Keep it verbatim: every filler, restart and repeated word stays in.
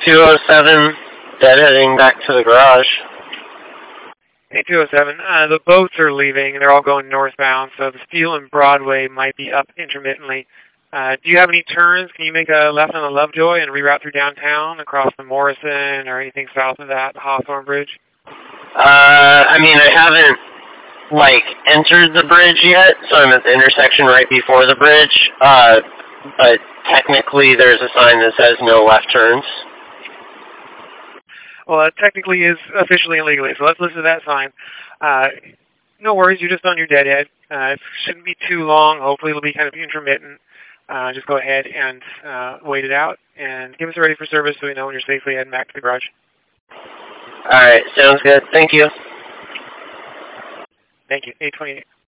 two oh seven, deadheading back to the garage. Hey, two oh seven, uh, the boats are leaving, and they're all going northbound, so the Steel and Broadway might be up intermittently. Uh, do you have any turns? Can you make a left on the Lovejoy and reroute through downtown, across the Morrison, or anything south of that Hawthorne Bridge? Uh, I mean, I haven't, like, entered the bridge yet, so I'm at the intersection right before the bridge, uh, but technically there's a sign that says no left turns. Well, it technically is officially and legally, so let's listen to that sign. Uh, no worries, you're just on your deadhead. Uh, it shouldn't be too long. Hopefully it'll be kind of intermittent. Uh, just go ahead and uh, wait it out and give us a ready for service so we know when you're safely heading back to the garage. All right, sounds good. Thank you. Thank you. eight twenty-eight.